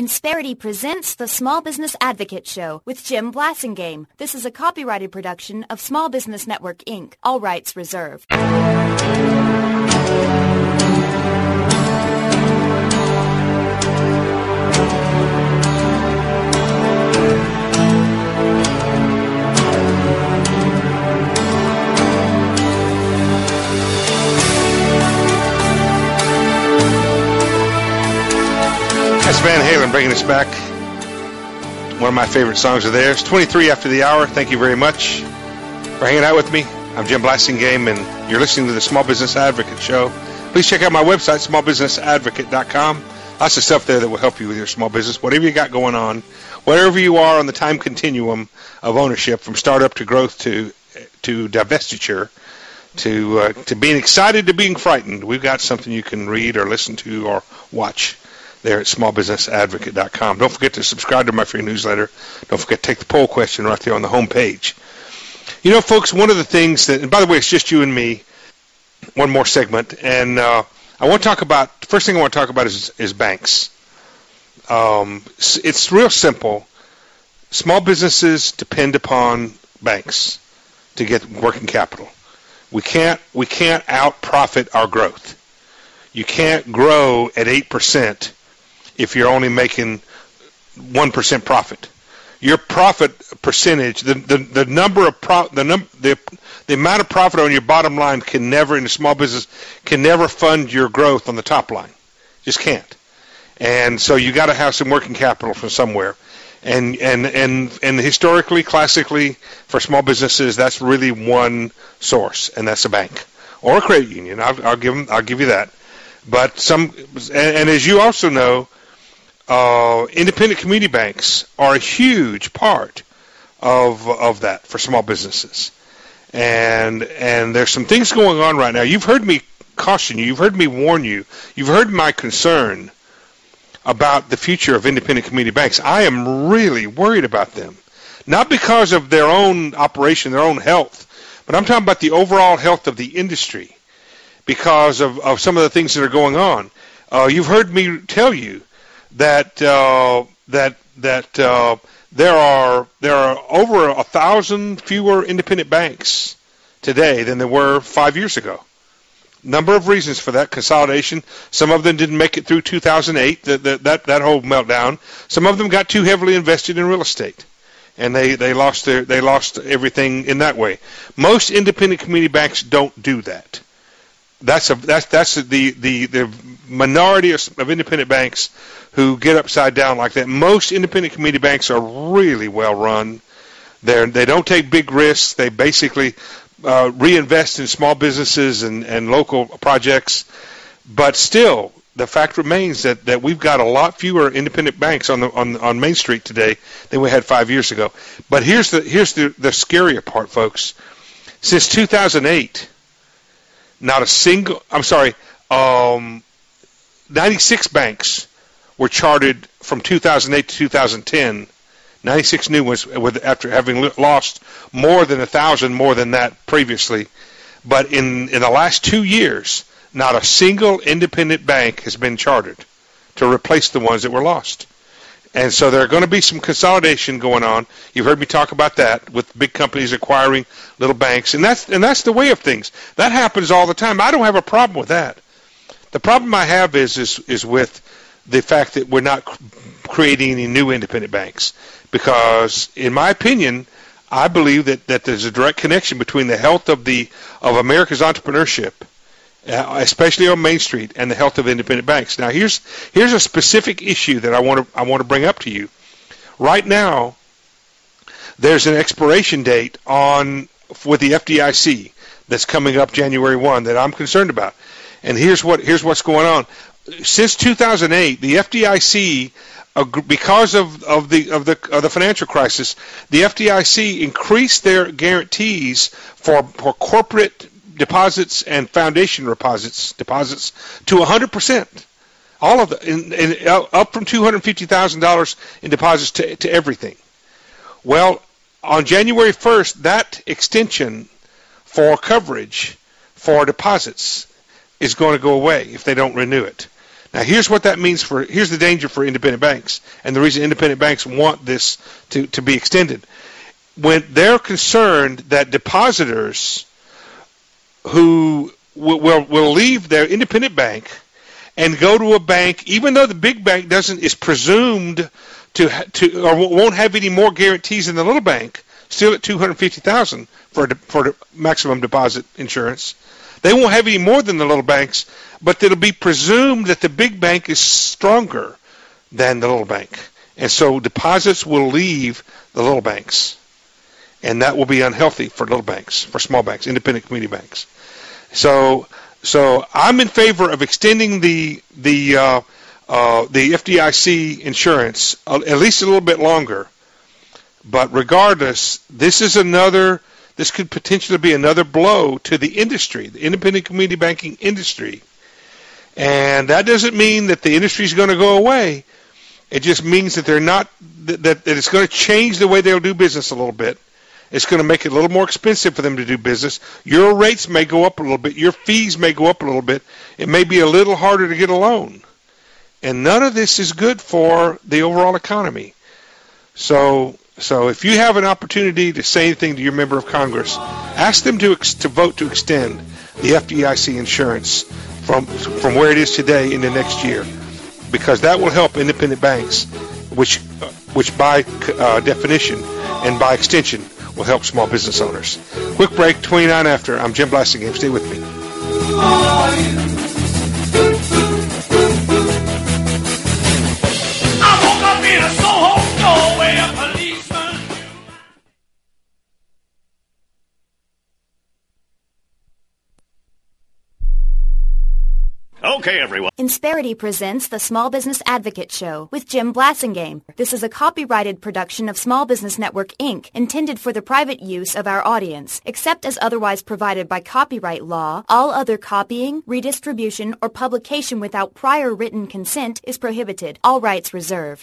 Insperity presents the Small Business Advocate Show with Jim Blasingame. This is a copyrighted production of Small Business Network, Inc. All rights reserved. That's Van Halen bringing us back. One of my favorite songs of theirs. 23 after the hour. Thank you very much for hanging out with me. I'm Jim Blasingame, and you're listening to the Small Business Advocate Show. Please check out my website, smallbusinessadvocate.com. Lots of stuff there that will help you with your small business, whatever you got going on, wherever you are on the time continuum of ownership, from startup to growth to divestiture, to being excited to being frightened. We've got something you can read or listen to or watch there at smallbusinessadvocate.com. Don't forget to subscribe to my free newsletter. Don't forget to take the poll question right there on the home page. You know, folks, one of the things that, and by the way, it's just you and me, one more segment, and I want to talk about, the first thing I want to talk about is banks. It's real simple. Small businesses depend upon banks to get working capital. We can't out-profit our growth. You can't grow at 8% if you're only making 1% profit. Your profit percentage, the amount of profit on your bottom line can never, in a small business, can never fund your growth on the top line. Just can't. And so you got to have some working capital from somewhere. And historically, classically, for small businesses, that's really one source, and that's a bank or a credit union. I'll give you that. But and as you also know, independent community banks are a huge part of that for small businesses. And there's some things going on right now. You've heard me caution you. You've heard me warn you. You've heard my concern about the future of independent community banks. I am really worried about them. Not because of their own operation, their own health, but I'm talking about the overall health of the industry because of some of the things that are going on. You've heard me tell you that there are over 1,000 fewer independent banks today than there were 5 years ago. Number of reasons for that consolidation. Some of them didn't make it through 2008, that whole meltdown. Some of them got too heavily invested in real estate, and they lost everything in that way. Most independent community banks don't do that. That's the minority of independent banks who get upside down like that. Most independent community banks are really well run. They don't take big risks. They basically reinvest in small businesses and local projects. But still, the fact remains that we've got a lot fewer independent banks on Main Street today than we had 5 years ago. But here's the scarier part, folks. Since 2008. 96 banks were chartered from 2008 to 2010. 96 new ones after having lost more than 1,000 more than that previously. But in the last 2 years, not a single independent bank has been chartered to replace the ones that were lost. And so there are going to be some consolidation going on. You've heard me talk about that with big companies acquiring little banks, and that's the way of things. That happens all the time. I don't have a problem with that. The problem I have is with the fact that we're not creating any new independent banks, because in my opinion, I believe that there's a direct connection between the health of America's entrepreneurship, especially on Main Street, and the health of independent banks. Now, here's a specific issue that I want to bring up to you. Right now, there's an expiration date with the FDIC that's coming up January 1 that I'm concerned about. And here's what's going on. Since 2008, the FDIC, because of the financial crisis, the FDIC increased their guarantees for corporate deposits and foundation deposits to 100%. All of up from $250,000 in deposits to everything. Well, on January 1st, that extension for coverage for deposits is going to go away if they don't renew it. Now, here's what that means here's the danger for independent banks, and the reason independent banks want this to be extended. When they're concerned that depositors who will leave their independent bank and go to a bank, even though the big bank is presumed to or won't have any more guarantees than the little bank, still at $250,000 for the maximum deposit insurance. They won't have any more than the little banks, but it'll be presumed that the big bank is stronger than the little bank. And so deposits will leave the little banks. And that will be unhealthy for little banks, for small banks, independent community banks. So I'm in favor of extending the FDIC insurance at least a little bit longer. But regardless, this could potentially be another blow to the industry, the independent community banking industry. And that doesn't mean that the industry is going to go away. It just means that that it's going to change the way they'll do business a little bit. It's going to make it a little more expensive for them to do business. Your rates may go up a little bit. Your fees may go up a little bit. It may be a little harder to get a loan. And none of this is good for the overall economy. So if you have an opportunity to say anything to your member of Congress, ask them to vote to extend the FDIC insurance from where it is today into next year, because that will help independent banks, which by definition and by extension will help small business owners. Quick break, 29 after. I'm Jim Blasingame. Stay with me. I woke up in a Soho store where a policeman. Okay, everyone. Insperity presents the Small Business Advocate Show with Jim Blasingame. This is a copyrighted production of Small Business Network, Inc., intended for the private use of our audience. Except as otherwise provided by copyright law, all other copying, redistribution, or publication without prior written consent is prohibited. All rights reserved.